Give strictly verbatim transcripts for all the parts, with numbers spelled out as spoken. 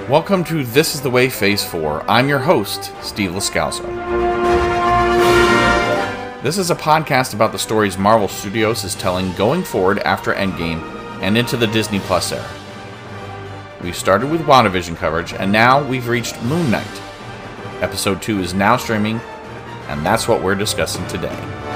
Welcome to This is the Way Phase four. I'm your host, Steve Lascalzo. This is a podcast about the stories Marvel Studios is telling going forward after Endgame and into the Disney Plus era. We started with WandaVision coverage, and now we've reached Moon Knight. Episode two is now streaming, and that's what we're discussing today.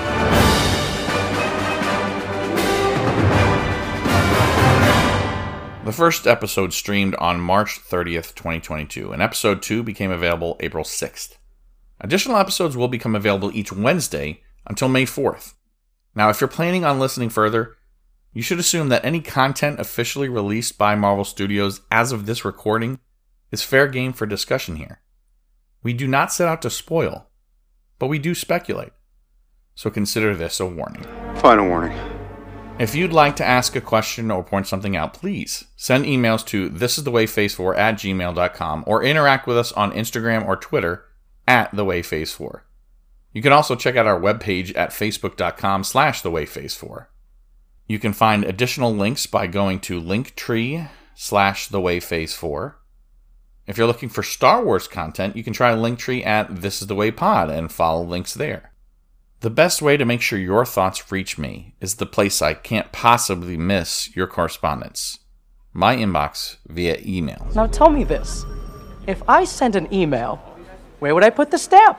The first episode streamed on March thirtieth, twenty twenty-two, and episode two became available April sixth. Additional episodes will become available each Wednesday until May fourth. Now, if you're planning on listening further, you should assume that any content officially released by Marvel Studios as of this recording is fair game for discussion here. We do not set out to spoil, but we do speculate. So consider this a warning. Final warning. If you'd like to ask a question or point something out, please send emails to thisisthewayphase4 at gmail dot com or interact with us on Instagram or Twitter at thewayphase4. You can also check out our webpage at facebook.com slash thewayphase4. You can find additional links by going to linktree slash thewayphase4. If you're looking for Star Wars content, you can try Linktree at thisisthewaypod and follow links there. The best way to make sure your thoughts reach me is the place I can't possibly miss your correspondence. My inbox via email. Now tell me this. If I send an email, where would I put the stamp?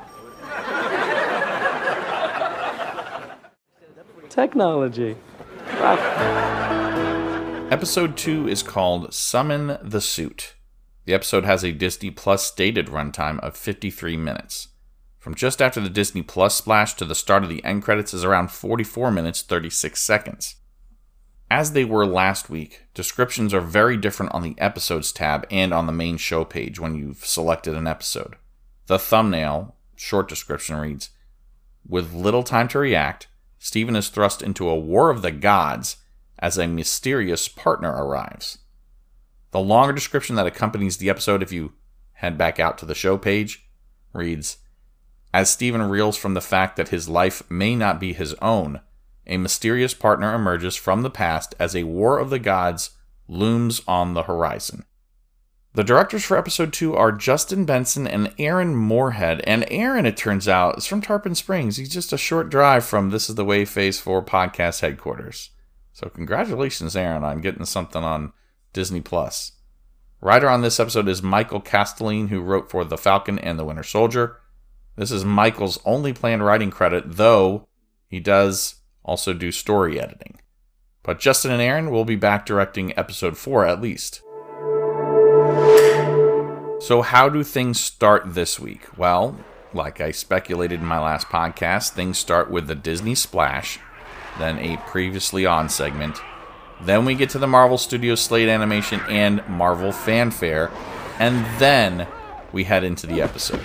Technology. Wow. Episode two is called Summon the Suit. The episode has a Disney Plus stated runtime of fifty-three minutes. From just after the Disney Plus splash to the start of the end credits is around forty-four minutes, thirty-six seconds. As they were last week, descriptions are very different on the Episodes tab and on the main show page when you've selected an episode. The thumbnail, short description reads, "With little time to react, Steven is thrust into a war of the gods as a mysterious partner arrives." The longer description that accompanies the episode, if you head back out to the show page, reads, "As Steven reels from the fact that his life may not be his own, a mysterious partner emerges from the past as a war of the gods looms on the horizon." The directors for episode two are Justin Benson and Aaron Moorhead, and Aaron, it turns out, is from Tarpon Springs. He's just a short drive from This is the Way Phase four podcast headquarters. So congratulations, Aaron, on getting something on Disney Plus. Writer on this episode is Michael Castelline, who wrote for The Falcon and the Winter Soldier. This is Michael's only planned writing credit, though he does also do story editing. But Justin and Aaron will be back directing episode four at least. So how do things start this week? Well, like I speculated in my last podcast, things start with the Disney splash, then a previously on segment, then we get to the Marvel Studios Slate animation and Marvel fanfare, and then we head into the episode.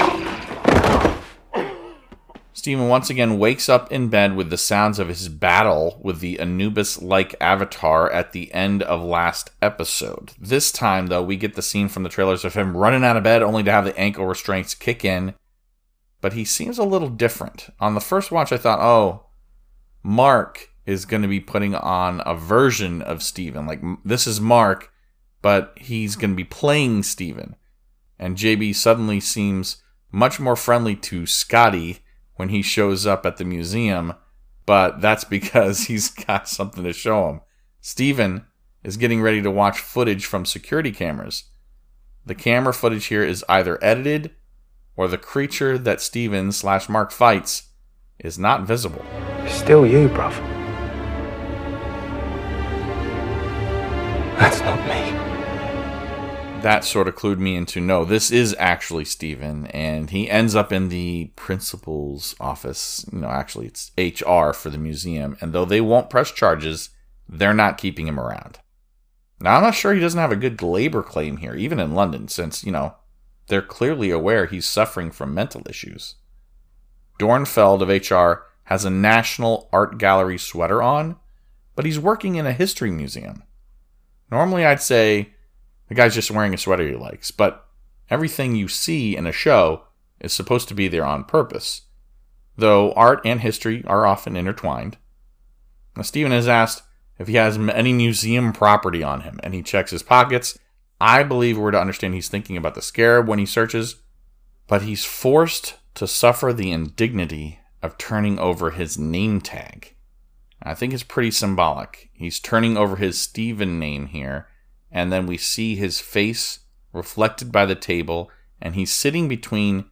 Steven once again wakes up in bed with the sounds of his battle with the Anubis-like avatar at the end of last episode. This time, though, we get the scene from the trailers of him running out of bed only to have the ankle restraints kick in. But he seems a little different. On the first watch, I thought, oh, Mark is going to be putting on a version of Steven. Like, this is Mark, but he's going to be playing Steven. And J B suddenly seems much more friendly to Scotty when he shows up at the museum, but that's because he's got something to show him. Steven is getting ready to watch footage from security cameras. The camera footage here is either edited, or the creature that Steven slash Mark fights is not visible. Still you, bruv. That's not me. That sort of clued me into, no, this is actually Steven, and he ends up in the principal's office. You know, actually, it's H R for the museum, and though they won't press charges, they're not keeping him around. Now, I'm not sure he doesn't have a good labor claim here, even in London, since, you know, they're clearly aware he's suffering from mental issues. Dornfeld of H R has a National Art Gallery sweater on, but he's working in a history museum. Normally, I'd say the guy's just wearing a sweater he likes, but everything you see in a show is supposed to be there on purpose, though art and history are often intertwined. Now, Steven is asked if he has any museum property on him, and he checks his pockets, I believe we're to understand he's thinking about the scarab when he searches, but he's forced to suffer the indignity of turning over his name tag. I think it's pretty symbolic. He's turning over his Stephen name here, and then we see his face reflected by the table, and he's sitting between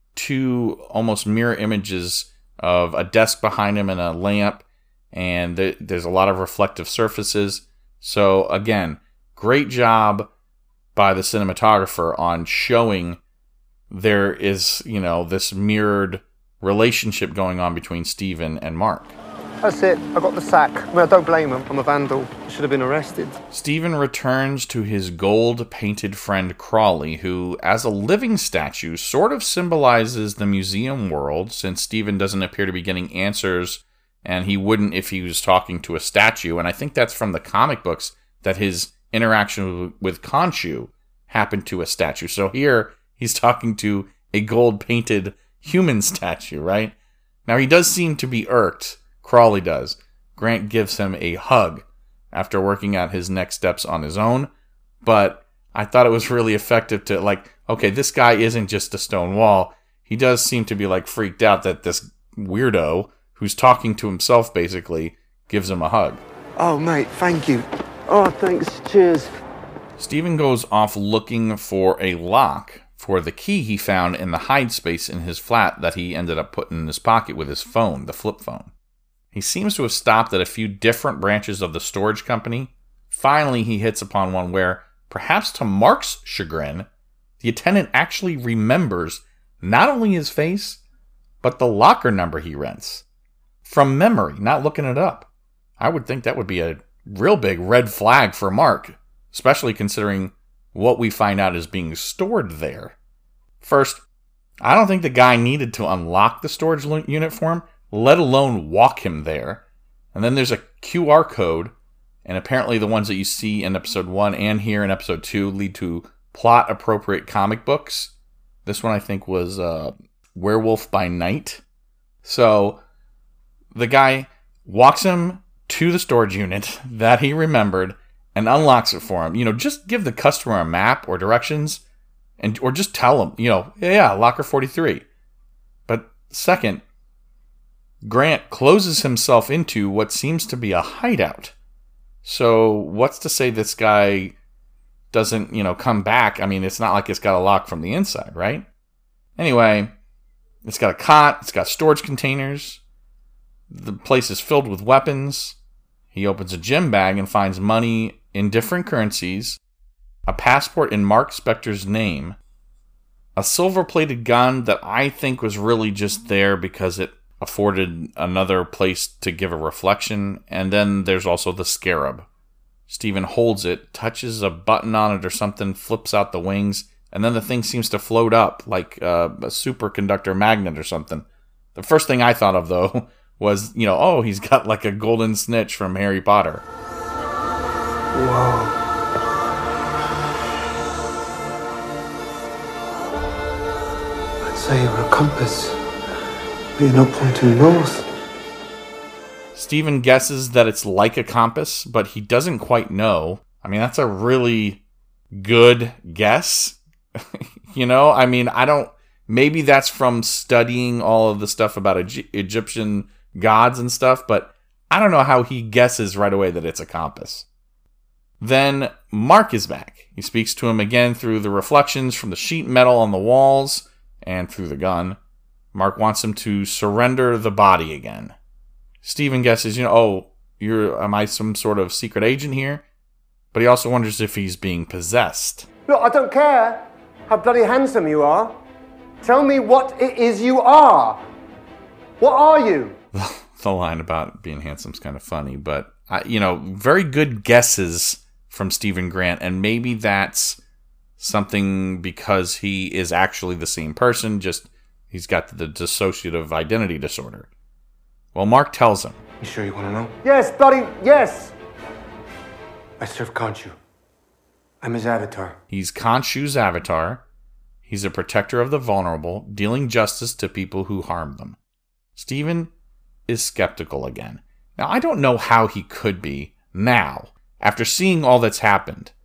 two almost mirror images of a desk behind him and a lamp, and th- there's a lot of reflective surfaces. So again, great job by the cinematographer on showing there is, you know, this mirrored relationship going on between Stephen and Mark. That's it. I got the sack. I mean, I don't blame him. I'm a vandal. I should have been arrested. Stephen returns to his gold-painted friend Crawley, who, as a living statue, sort of symbolizes the museum world, since Stephen doesn't appear to be getting answers, and he wouldn't if he was talking to a statue. And I think that's from the comic books, that his interaction with Khonshu happened to a statue. So here, he's talking to a gold-painted human statue, right? Now, he does seem to be irked. Crawley does. Grant gives him a hug after working out his next steps on his own. But I thought it was really effective to, like, okay, this guy isn't just a stone wall. He does seem to be, like, freaked out that this weirdo, who's talking to himself, basically, gives him a hug. Oh, mate, thank you. Oh, thanks. Cheers. Stephen goes off looking for a lock for the key he found in the hide space in his flat that he ended up putting in his pocket with his phone, the flip phone. He seems to have stopped at a few different branches of the storage company. Finally, he hits upon one where, perhaps to Mark's chagrin, the attendant actually remembers not only his face, but the locker number he rents. From memory, not looking it up. I would think that would be a real big red flag for Mark, especially considering what we find out is being stored there. First, I don't think the guy needed to unlock the storage unit for him, let alone walk him there. And then there's a Q R code, and apparently the ones that you see in episode one and here in episode two lead to plot-appropriate comic books. This one, I think, was uh, Werewolf by Night. So the guy walks him to the storage unit that he remembered and unlocks it for him. You know, just give the customer a map or directions, and or just tell him, you know, yeah, yeah, locker forty-three. But second, Grant closes himself into what seems to be a hideout. So what's to say this guy doesn't, you know, come back? I mean, it's not like it's got a lock from the inside, right? Anyway, it's got a cot, it's got storage containers. The place is filled with weapons. He opens a gym bag and finds money in different currencies, a passport in Mark Spector's name, a silver-plated gun that I think was really just there because it afforded another place to give a reflection, and then there's also the scarab. Stephen holds it, touches a button on it or something, flips out the wings, and then the thing seems to float up like uh, a superconductor magnet or something. The first thing I thought of, though, was, you know, oh, he's got like a golden snitch from Harry Potter. Whoa. I'd say you're a compass. But you're not pointing north. Stephen guesses that it's like a compass, but he doesn't quite know. I mean, that's a really good guess. You know, I mean, I don't... Maybe that's from studying all of the stuff about Egy- Egyptian gods and stuff, but I don't know how he guesses right away that it's a compass. Then Mark is back. He speaks to him again through the reflections from the sheet metal on the walls and through the gun. Mark wants him to surrender the body again. Stephen guesses, you know, oh, you're, am I some sort of secret agent here? But he also wonders if he's being possessed. Look, I don't care how bloody handsome you are. Tell me what it is you are. What are you? The line about being handsome is kind of funny, but, uh, you know, very good guesses from Stephen Grant, and maybe that's something because he is actually the same person, just he's got the dissociative identity disorder. Well, Mark tells him. You sure you want to know? Yes, bloody, yes. I serve Khonshu. I'm his avatar. He's Khonshu's avatar. He's a protector of the vulnerable, dealing justice to people who harm them. Stephen is skeptical again. Now, I don't know how he could be now, after seeing all that's happened.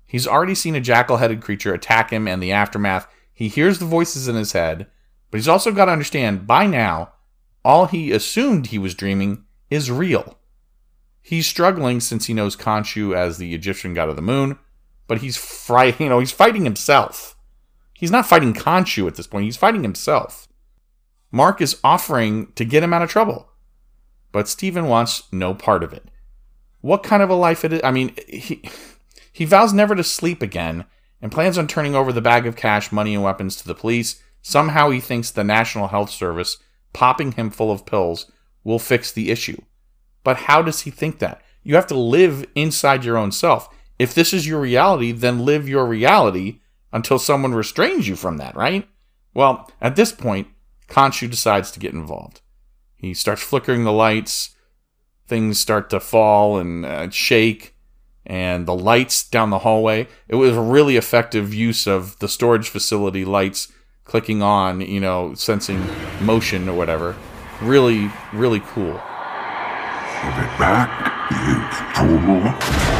He's already seen a jackal-headed creature attack him and the aftermath. He hears the voices in his head, but he's also got to understand, by now, all he assumed he was dreaming is real. He's struggling since he knows Khonshu as the Egyptian god of the moon, but he's fri- you know, he's fighting himself. He's not fighting Khonshu at this point, he's fighting himself. Mark is offering to get him out of trouble, but Steven wants no part of it. What kind of a life it is? I mean, he, he vows never to sleep again and plans on turning over the bag of cash, money, and weapons to the police. Somehow he thinks the National Health Service popping him full of pills will fix the issue. But how does he think that? You have to live inside your own self. If this is your reality, then live your reality until someone restrains you from that, right? Well, at this point, Khonshu decides to get involved. He starts flickering the lights, things start to fall and uh, shake, and the lights down the hallway. It was a really effective use of the storage facility lights clicking on, you know, sensing motion or whatever. Really, really cool. Give it back, you fool.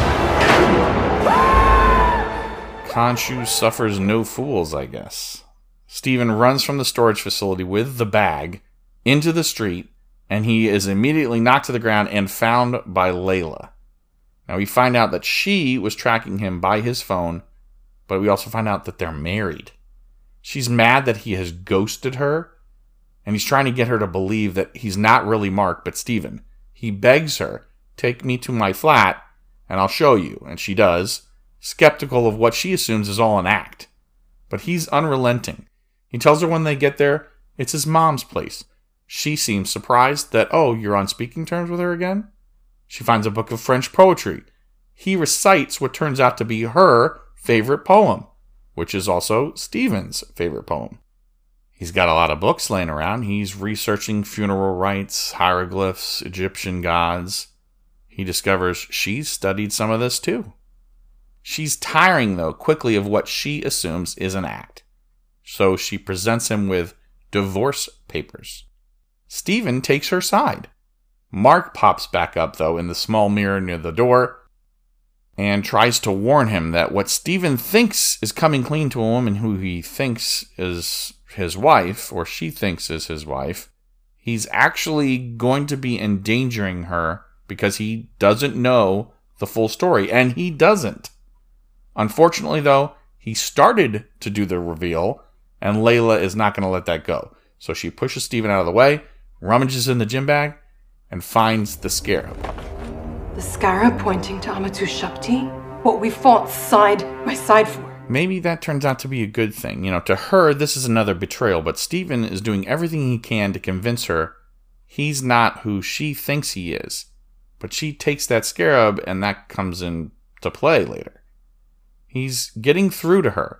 Khonshu suffers no fools, I guess. Steven runs from the storage facility with the bag into the street, and he is immediately knocked to the ground and found by Layla. Now, we find out that she was tracking him by his phone, but we also find out that they're married. She's mad that he has ghosted her, and he's trying to get her to believe that he's not really Mark, but Steven. He begs her, take me to my flat, and I'll show you, and she does, skeptical of what she assumes is all an act. But he's unrelenting. He tells her when they get there, it's his mom's place. She seems surprised that, oh, you're on speaking terms with her again? She finds a book of French poetry. He recites what turns out to be her favorite poem, which is also Steven's favorite poem. He's got a lot of books laying around. He's researching funeral rites, hieroglyphs, Egyptian gods. He discovers she's studied some of this too. She's tiring, though, quickly of what she assumes is an act. So she presents him with divorce papers. Steven takes her side. Mark pops back up, though, in the small mirror near the door and tries to warn him that what Steven thinks is coming clean to a woman who he thinks is his wife, or she thinks is his wife, he's actually going to be endangering her because he doesn't know the full story, and he doesn't. Unfortunately, though, he started to do the reveal, and Layla is not going to let that go. So she pushes Steven out of the way, rummages in the gym bag, and finds the scarab. The scarab pointing to Amatou Shakti? What we fought side by side for. Maybe that turns out to be a good thing. You know, to her, this is another betrayal, but Steven is doing everything he can to convince her he's not who she thinks he is. But she takes that scarab, and that comes into play later. He's getting through to her.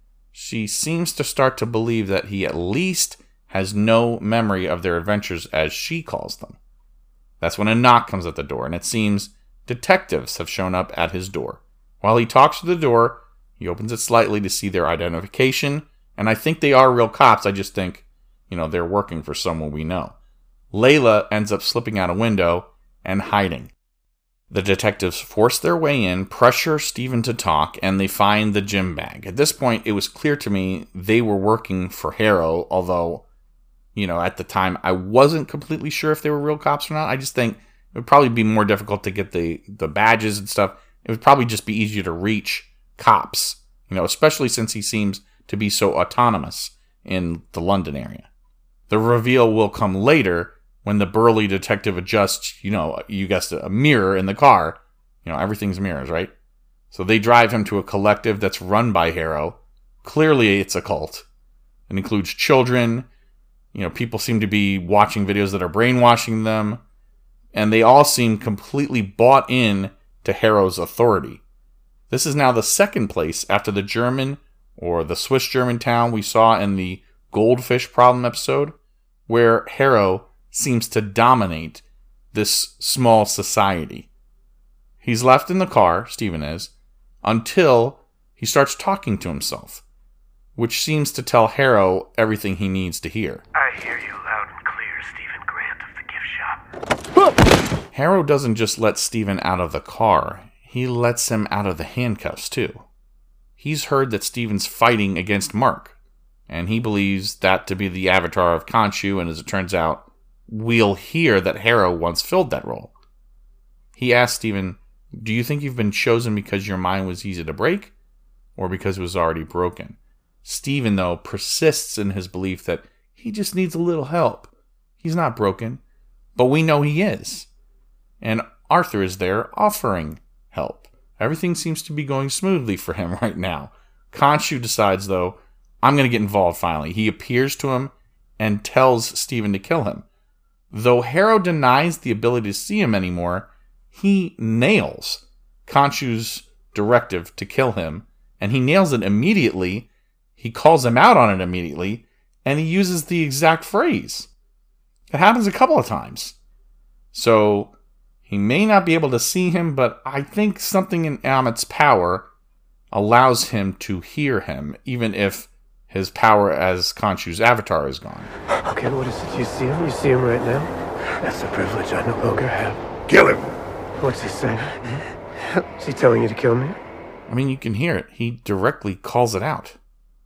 She seems to start to believe that he at least has no memory of their adventures, as she calls them. That's when a knock comes at the door, and it seems detectives have shown up at his door. While he talks to the door, he opens it slightly to see their identification, and I think they are real cops. I just think, you know, they're working for someone we know. Layla ends up slipping out a window and hiding. The detectives force their way in, pressure Steven to talk, and they find the gym bag. At this point, it was clear to me they were working for Harrow, although, you know, at the time, I wasn't completely sure if they were real cops or not. I just think it would probably be more difficult to get the, the badges and stuff. It would probably just be easier to reach cops, you know, especially since he seems to be so autonomous in the London area. The reveal will come later when the burly detective adjusts, you know, you guessed it, a mirror in the car. You know, everything's mirrors, right? So they drive him to a collective that's run by Harrow. Clearly it's a cult. It includes children. You know, people seem to be watching videos that are brainwashing them. And they all seem completely bought in to Harrow's authority. This is now the second place after the German or the Swiss German town we saw in the Goldfish Problem episode, where Harrow seems to dominate this small society. He's left in the car, Steven is, until he starts talking to himself, which seems to tell Harrow everything he needs to hear. I hear you loud and clear, Stephen Grant of the gift shop. Harrow doesn't just let Steven out of the car, he lets him out of the handcuffs too. he's heard that Steven's fighting against Mark, and he believes that to be the avatar of Khonshu, and as it turns out, we'll hear that Harrow once filled that role. He asks Steven, do you think you've been chosen because your mind was easy to break, or because it was already broken? Steven, though, persists in his belief that he just needs a little help. He's not broken, but we know he is. And Arthur is there offering help. Everything seems to be going smoothly for him right now. Khonshu decides, though, I'm going to get involved finally. He appears to him and tells Steven to kill him. Though Harrow denies the ability to see him anymore, he nails Khonshu's directive to kill him, and he nails it immediately. He calls him out on it immediately, and he uses the exact phrase. It happens a couple of times. So he may not be able to see him, but I think something in Ammit's power allows him to hear him, even if his power as Khonshu's avatar is gone. Okay, what is it? You see him? You see him right now? That's a privilege I no longer have. Kill him! What's he saying? Is he telling you to kill me? I mean, you can hear it. He directly calls it out.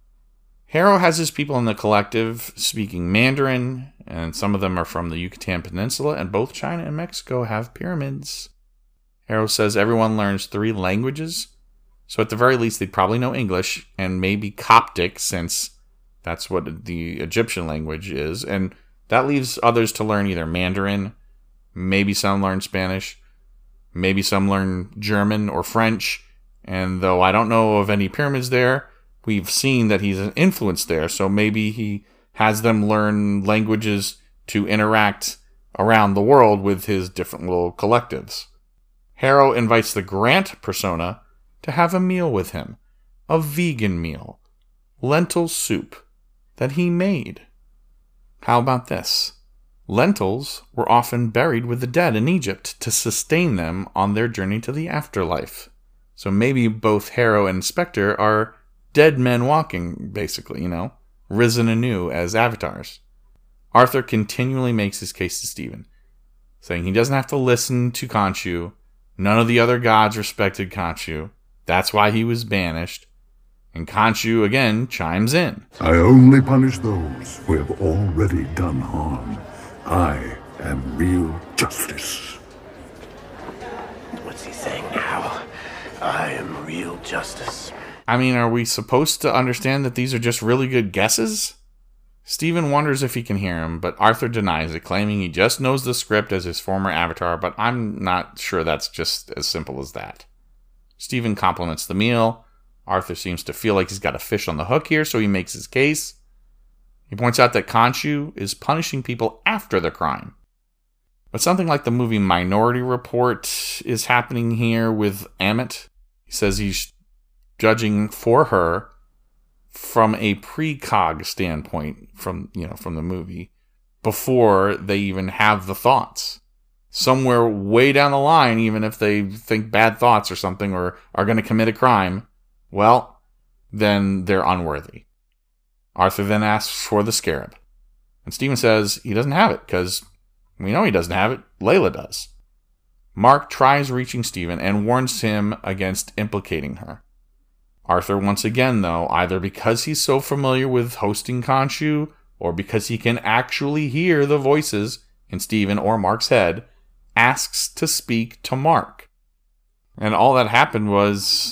Harrow has his people in the collective speaking Mandarin, and some of them are from the Yucatan Peninsula, and both China and Mexico have pyramids. Harrow says everyone learns three languages, so at the very least they'd probably know English, and maybe Coptic, since that's what the Egyptian language is, and that leaves others to learn either Mandarin, maybe some learn Spanish, maybe some learn German or French, and though I don't know of any pyramids there, we've seen that he's an influence there, so maybe he has them learn languages to interact around the world with his different little collectives. Harrow invites the Grant persona to have a meal with him, a vegan meal, lentil soup that he made. How about this? Lentils were often buried with the dead in Egypt to sustain them on their journey to the afterlife. So maybe both Harrow and Spectre are dead men walking, basically, you know, risen anew as avatars. Arthur continually makes his case to Steven, saying he doesn't have to listen to Khonshu. None of the other gods respected Khonshu. That's why he was banished. And Khonshu, again, chimes in. I only punish those who have already done harm. I am real justice. What's he saying now? I am real justice. I mean, are we supposed to understand that these are just really good guesses? Steven wonders if he can hear him, but Arthur denies it, claiming he just knows the script as his former avatar, but I'm not sure that's just as simple as that. Steven compliments the meal. Arthur seems to feel like he's got a fish on the hook here, so he makes his case. He points out that Khonshu is punishing people after the crime. But something like the movie Minority Report is happening here with Ammit. He says he's judging for her from a precog standpoint from, you know, from the movie before they even have the thoughts. Somewhere way down the line, even if they think bad thoughts or something or are going to commit a crime, well, then they're unworthy. Arthur then asks for the scarab. And Steven says he doesn't have it because we know he doesn't have it. Layla does. Mark tries reaching Steven and warns him against implicating her. Arthur once again, though, either because he's so familiar with hosting Khonshu or because he can actually hear the voices in Steven or Mark's head, asks to speak to Mark. And all that happened was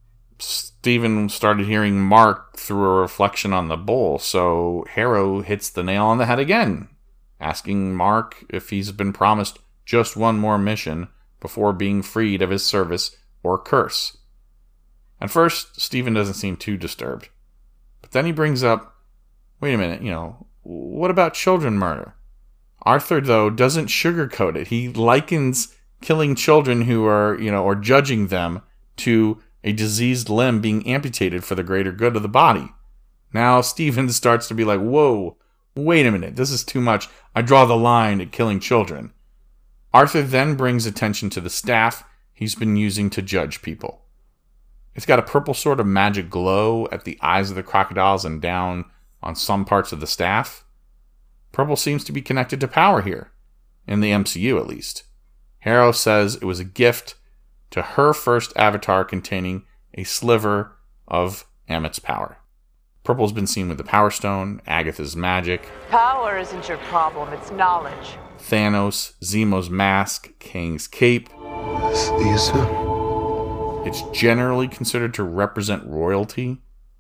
Steven started hearing Mark through a reflection on the bowl, so Harrow hits the nail on the head again, asking Mark if he's been promised just one more mission before being freed of his service or curse. At first, Steven doesn't seem too disturbed. But then he brings up, wait a minute, you know, what about children murder? Arthur, though, doesn't sugarcoat it. He likens killing children who are, you know, or judging them to a diseased limb being amputated for the greater good of the body. Now Steven starts to be like, whoa, wait a minute, this is too much. I draw the line at killing children. Arthur then brings attention to the staff he's been using to judge people. It's got a purple sort of magic glow at the eyes of the crocodiles and down on some parts of the staff. Purple seems to be connected to power here, in the M C U at least. Harrow says it was a gift to her first avatar containing a sliver of Ammit's power. Purple's been seen with the Power Stone, Agatha's magic, Power isn't your problem, it's knowledge. Thanos, Zemo's mask, Kang's cape. This is It's generally considered to represent royalty.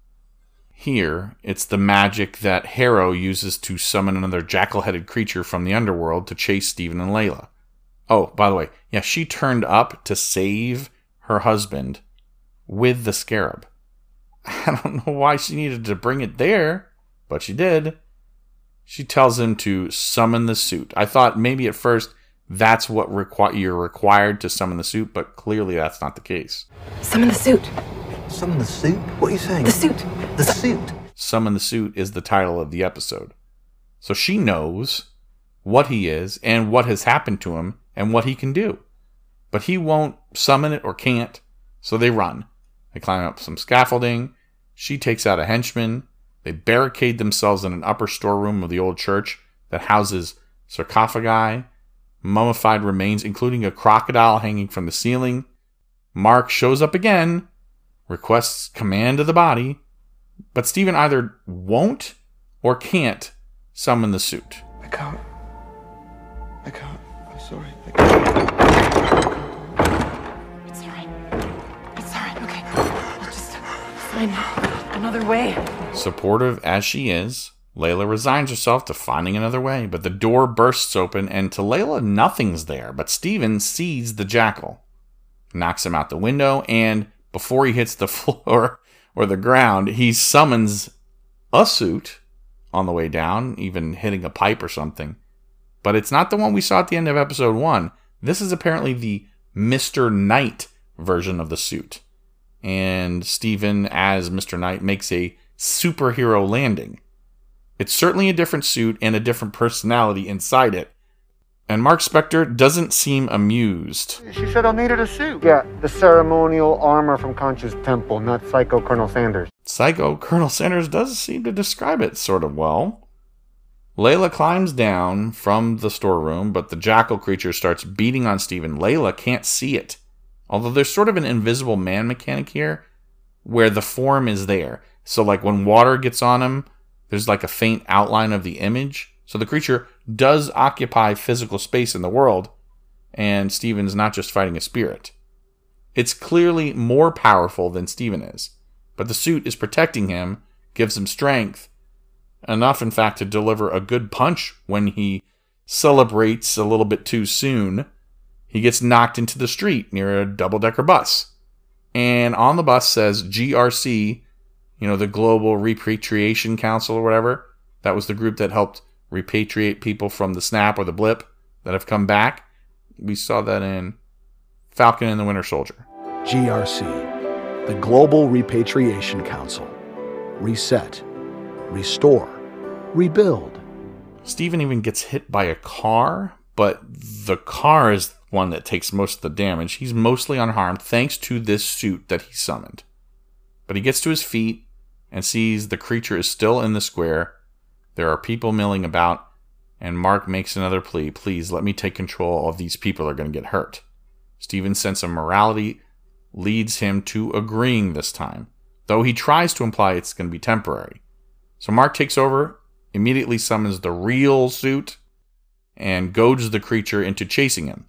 Here, it's the magic that Harrow uses to summon another jackal-headed creature from the underworld to chase Steven and Layla. Oh, by the way, yeah, she turned up to save her husband with the scarab. I don't know why she needed to bring it there, but she did. She tells him to summon the suit. I thought maybe at first that's what requ- you're required to summon the suit, but clearly that's not the case. Summon the suit. Summon the suit? What are you saying? The suit. The suit? Summon the Suit is the title of the episode. So she knows what he is and what has happened to him and what he can do. But he won't summon it or can't, so they run. They climb up some scaffolding. She takes out a henchman. They barricade themselves in an upper storeroom of the old church that houses sarcophagi, mummified remains, including a crocodile hanging from the ceiling. Mark shows up again, requests command of the body, but Steven either won't or can't summon the suit. I can't. I can't. I'm sorry. I can't. It's alright. It's alright, okay. I'll just find another way. Supportive as she is, Layla resigns herself to finding another way, but the door bursts open, and to Layla, nothing's there. But Steven sees the jackal, knocks him out the window, and before he hits the floor or the ground, he summons a suit on the way down, even hitting a pipe or something. But it's not the one we saw at the end of episode one. This is apparently the Mister Knight version of the suit. And Steven, as Mister Knight, makes a superhero landing. It's certainly a different suit and a different personality inside it. And Mark Spector doesn't seem amused. She said I needed a suit. Yeah, the ceremonial armor from Conch's temple, not Psycho Colonel Sanders. Psycho Colonel Sanders does seem to describe it sort of well. Layla climbs down from the storeroom, but the jackal creature starts beating on Steven. Layla can't see it. Although there's sort of an invisible man mechanic here, where the form is there. So like when water gets on him, there's like a faint outline of the image. So the creature does occupy physical space in the world, and Steven's not just fighting a spirit. It's clearly more powerful than Steven is, but the suit is protecting him, gives him strength, enough in fact to deliver a good punch when he celebrates a little bit too soon. He gets knocked into the street near a double-decker bus, and on the bus says G R C, you know, the Global Repatriation Council or whatever. That was the group that helped repatriate people from the snap or the blip that have come back. We saw that in Falcon and the Winter Soldier. G R C, the Global Repatriation Council. Reset, restore, rebuild. Steven even gets hit by a car, but the car is one that takes most of the damage. He's mostly unharmed thanks to this suit that he summoned. But he gets to his feet and sees the creature is still in the square. There are people milling about, and Mark makes another plea. Please, let me take control of these people that are going to get hurt. Steven's sense of morality leads him to agreeing this time, though he tries to imply it's going to be temporary. So Mark takes over, immediately summons the real suit, and goads the creature into chasing him.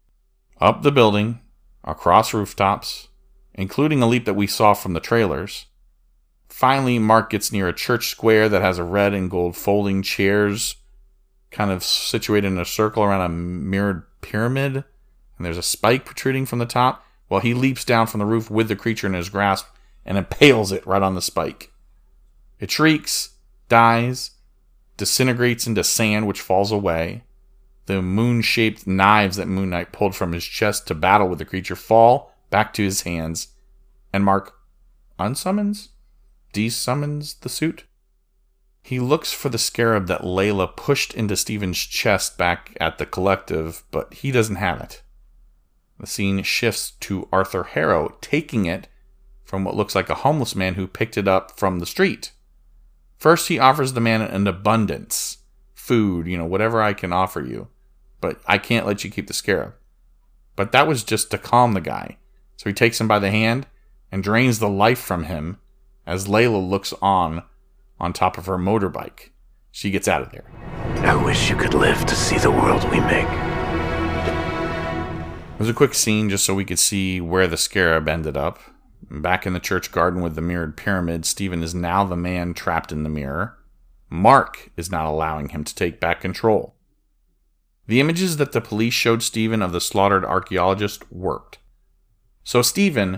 Up the building, across rooftops, including a leap that we saw from the trailers. Finally, Mark gets near a church square that has a red and gold folding chairs kind of situated in a circle around a mirrored pyramid. And there's a spike protruding from the top. Well, he leaps down from the roof with the creature in his grasp and impales it right on the spike. It shrieks, dies, disintegrates into sand, which falls away. The moon-shaped knives that Moon Knight pulled from his chest to battle with the creature fall back to his hands. And Mark unsummons? Desummons the suit? He looks for the scarab that Layla pushed into Steven's chest back at the Collective, but he doesn't have it. The scene shifts to Arthur Harrow taking it from what looks like a homeless man who picked it up from the street. First, he offers the man an abundance. Food, you know, whatever I can offer you. But I can't let you keep the scarab. But that was just to calm the guy. So he takes him by the hand and drains the life from him as Layla looks on on top of her motorbike. She gets out of there. I wish you could live to see the world we make. There's a quick scene just so we could see where the Scarab ended up. Back in the church garden with the mirrored pyramid, Stephen is now the man trapped in the mirror. Mark is not allowing him to take back control. The images that the police showed Stephen of the slaughtered archaeologist worked. So Stephen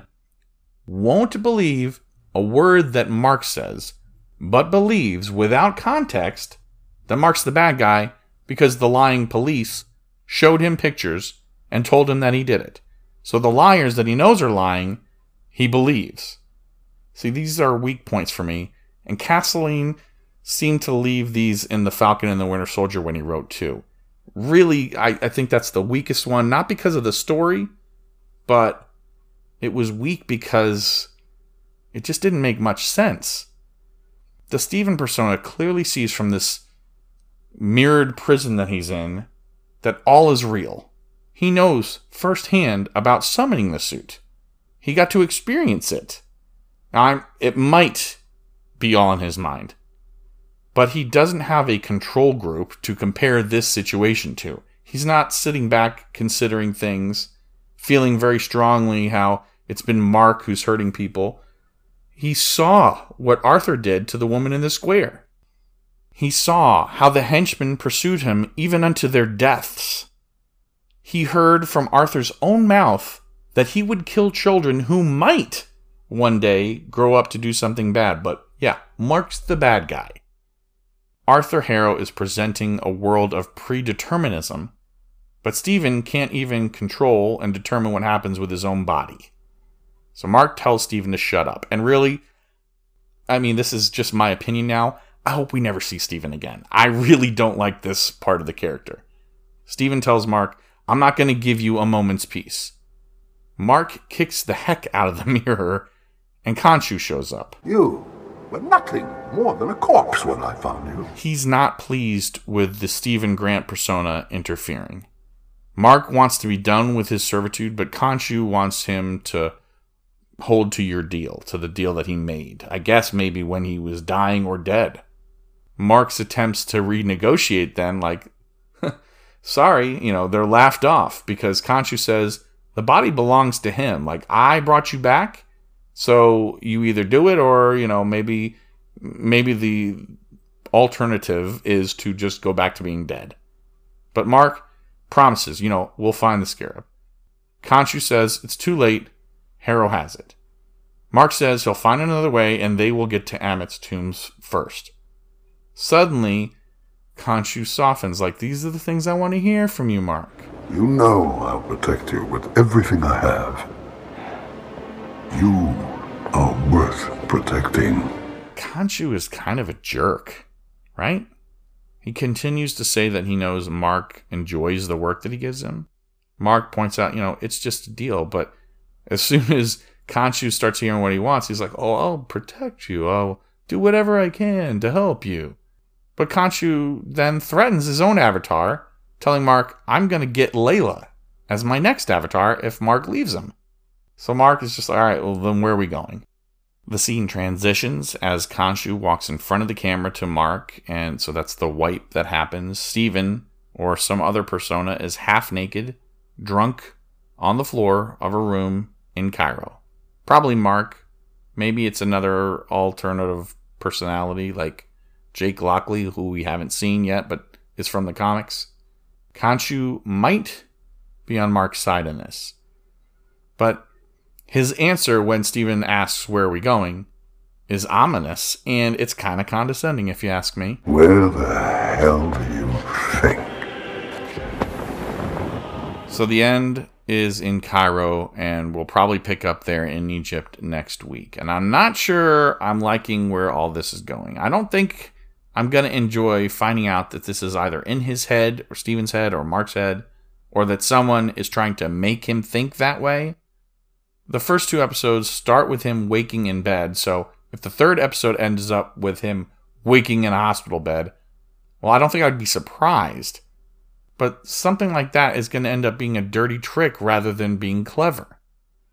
won't believe a word that Mark says, but believes without context that Mark's the bad guy because the lying police showed him pictures and told him that he did it. So the liars that he knows are lying, he believes. See, these are weak points for me, and Castleline seemed to leave these in The Falcon and the Winter Soldier when he wrote too. Really, I, I think that's the weakest one, not because of the story, but it was weak because it just didn't make much sense. The Stephen persona clearly sees from this mirrored prison that he's in that all is real. He knows firsthand about summoning the suit. He got to experience it. Now, I'm, it might be all in his mind, but he doesn't have a control group to compare this situation to. He's not sitting back considering things, feeling very strongly how it's been Mark who's hurting people. He saw what Arthur did to the woman in the square. He saw how the henchmen pursued him even unto their deaths. He heard from Arthur's own mouth that he would kill children who might one day grow up to do something bad. But yeah, Mark's the bad guy. Arthur Harrow is presenting a world of predeterminism, but Stephen can't even control and determine what happens with his own body. So Mark tells Stephen to shut up. And really, I mean, this is just my opinion now. I hope we never see Stephen again. I really don't like this part of the character. Stephen tells Mark, I'm not going to give you a moment's peace. Mark kicks the heck out of the mirror, and Khonshu shows up. You were nothing more than a corpse when I found you. He's not pleased with the Stephen Grant persona interfering. Mark wants to be done with his servitude, but Khonshu wants him to hold to your deal, to the deal that he made. I guess maybe when he was dying or dead. Mark's attempts to renegotiate then, like, sorry, you know, they're laughed off because Khonshu says, the body belongs to him. Like, I brought you back, so you either do it or, you know, maybe maybe the alternative is to just go back to being dead. But Mark promises, you know, we'll find the Scarab. Khonshu says, it's too late. Harrow has it. Mark says he'll find another way and they will get to Ammit's tombs first. Suddenly, Khonshu softens, like, these are the things I want to hear from you, Mark. You know I'll protect you with everything I have. You are worth protecting. Khonshu is kind of a jerk, right? He continues to say that he knows Mark enjoys the work that he gives him. Mark points out, you know, it's just a deal, but as soon as Khonshu starts hearing what he wants, he's like, oh, I'll protect you. I'll do whatever I can to help you. But Khonshu then threatens his own avatar, telling Mark, I'm going to get Layla as my next avatar if Mark leaves him. So Mark is just like, all right, well, then where are we going? The scene transitions as Khonshu walks in front of the camera to Mark, and so that's the wipe that happens. Stephen, or some other persona, is half naked, drunk, on the floor of a room in Cairo. Probably Mark. Maybe it's another alternative personality like Jake Lockley, who we haven't seen yet, but is from the comics. Khonshu might be on Mark's side in this. But his answer when Stephen asks where are we going is ominous, and it's kind of condescending if you ask me. Where the hell do you think? So the end is in Cairo, and we'll probably pick up there in Egypt next week. And I'm not sure I'm liking where all this is going. I don't think I'm going to enjoy finding out that this is either in his head, or Stephen's head, or Mark's head, or that someone is trying to make him think that way. The first two episodes start with him waking in bed, so if the third episode ends up with him waking in a hospital bed, well, I don't think I'd be surprised. But something like that is going to end up being a dirty trick rather than being clever.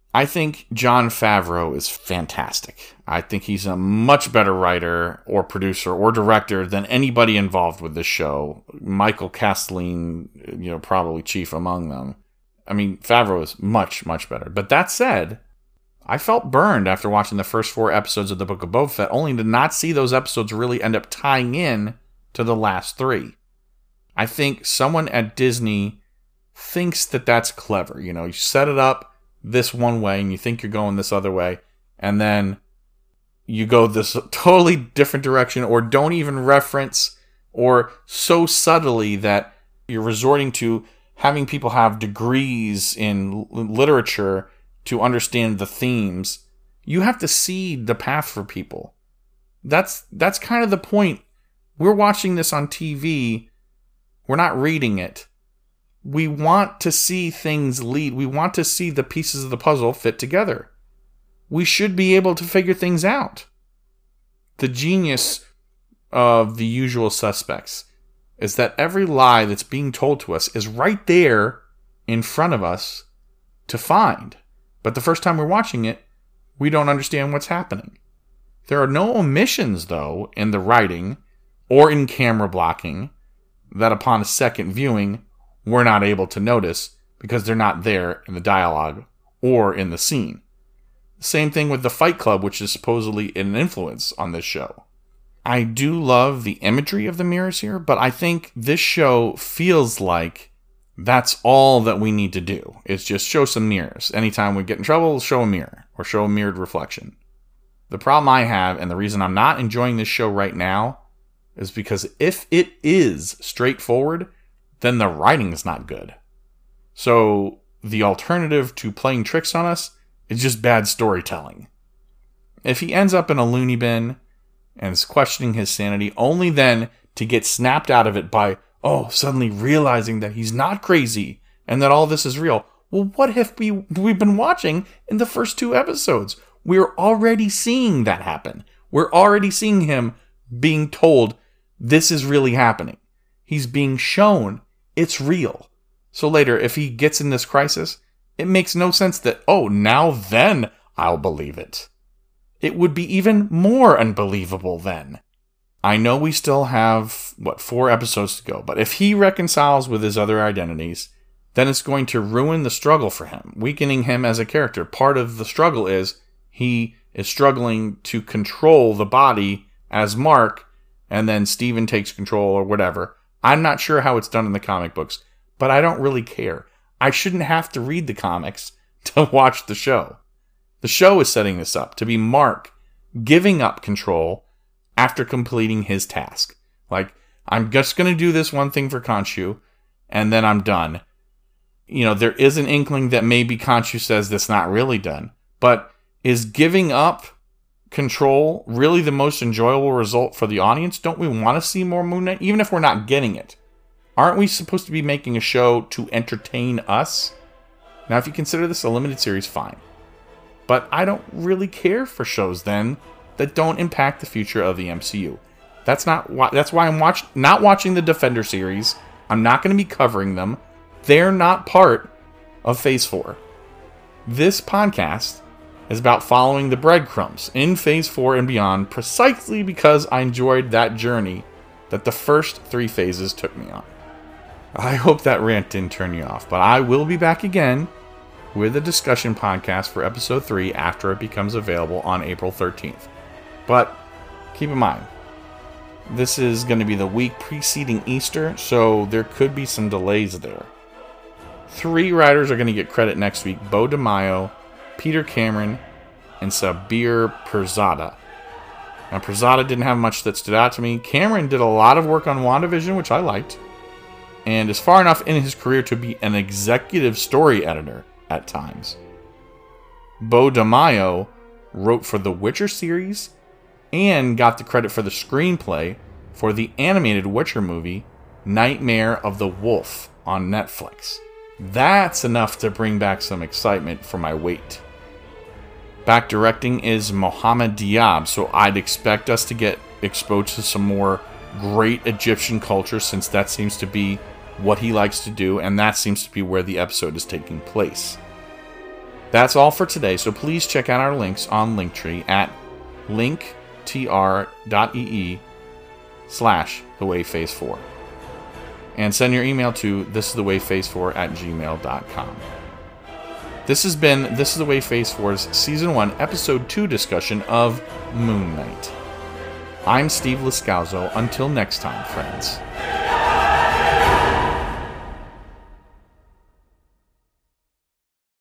I think Jon Favreau is fantastic. I think he's a much better writer or producer or director than anybody involved with this show. Michael Castleen, you know, probably chief among them. I mean, Favreau is much, much better. But that said, I felt burned after watching the first four episodes of the Book of Boba Fett, only to not see those episodes really end up tying in to the last three. I think someone at Disney thinks that that's clever. You know, you set it up this one way and you think you're going this other way, and then you go this totally different direction, or don't even reference, or so subtly that you're resorting to having people have degrees in literature to understand the themes. You have to seed the path for people. That's that's kind of the point. We're watching this on T V. We're not reading it. We want to see things lead. We want to see the pieces of the puzzle fit together. We should be able to figure things out. The genius of The Usual Suspects is that every lie that's being told to us is right there in front of us to find. But the first time we're watching it, we don't understand what's happening. There are no omissions, though, in the writing or in camera blocking that upon a second viewing, we're not able to notice because they're not there in the dialogue or in the scene. Same thing with the Fight Club, which is supposedly an influence on this show. I do love the imagery of the mirrors here, but I think this show feels like that's all that we need to do, is just show some mirrors. Anytime we get in trouble, show a mirror or show a mirrored reflection. The problem I have, and the reason I'm not enjoying this show right now, is because if it is straightforward, then the writing is not good. So the alternative to playing tricks on us is just bad storytelling. If he ends up in a loony bin and is questioning his sanity, only then to get snapped out of it by, oh, suddenly realizing that he's not crazy and that all this is real. Well, what have we we've been watching in the first two episodes? We're already seeing that happen. We're already seeing him being told this is really happening. He's being shown it's real. So later, if he gets in this crisis, it makes no sense that, oh, now then I'll believe it. It would be even more unbelievable then. I know we still have, what, four episodes to go, but if he reconciles with his other identities, then it's going to ruin the struggle for him, weakening him as a character. Part of the struggle is he is struggling to control the body as Mark, and then Steven takes control or whatever. I'm not sure how it's done in the comic books, but I don't really care. I shouldn't have to read the comics to watch the show. The show is setting this up to be Mark giving up control after completing his task. Like, I'm just going to do this one thing for Khonshu, and then I'm done. You know, there is an inkling that maybe Khonshu says that's not really done, but is giving up control really the most enjoyable result for the audience? Don't we want to see more Moon Knight, even if we're not getting it? Aren't we supposed to be making a show to entertain us? Now, if you consider this a limited series, fine. But I don't really care for shows then that don't impact the future of the M C U. That's not why. That's why I'm watch, not watching the Defender series. I'm not going to be covering them. They're not part of Phase four. This podcast is about following the breadcrumbs in Phase four and beyond, precisely because I enjoyed that journey that the first three phases took me on. I hope that rant didn't turn you off, but I will be back again with a discussion podcast for episode three after it becomes available on April thirteenth. But keep in mind, this is going to be the week preceding Easter, so there could be some delays there. Three writers are going to get credit next week: Beau DeMaio, Peter Cameron, and Sabir Pirzada. Now, Pirzada didn't have much that stood out to me. Cameron did a lot of work on WandaVision, which I liked, and is far enough in his career to be an executive story editor at times. Beau DeMaio wrote for the Witcher series and got the credit for the screenplay for the animated Witcher movie, Nightmare of the Wolf, on Netflix. That's enough to bring back some excitement for my wait. Back directing is Mohamed Diab, so I'd expect us to get exposed to some more great Egyptian culture, since that seems to be what he likes to do, and that seems to be where the episode is taking place. That's all for today, so please check out our links on Linktree at linktr.ee slash the way phase four. And send your email to this is the way phase four at gmail dot com. This has been This is the Way Phase four's Season one, Episode two discussion of Moon Knight. I'm Steve Liscauzo. Until next time, friends.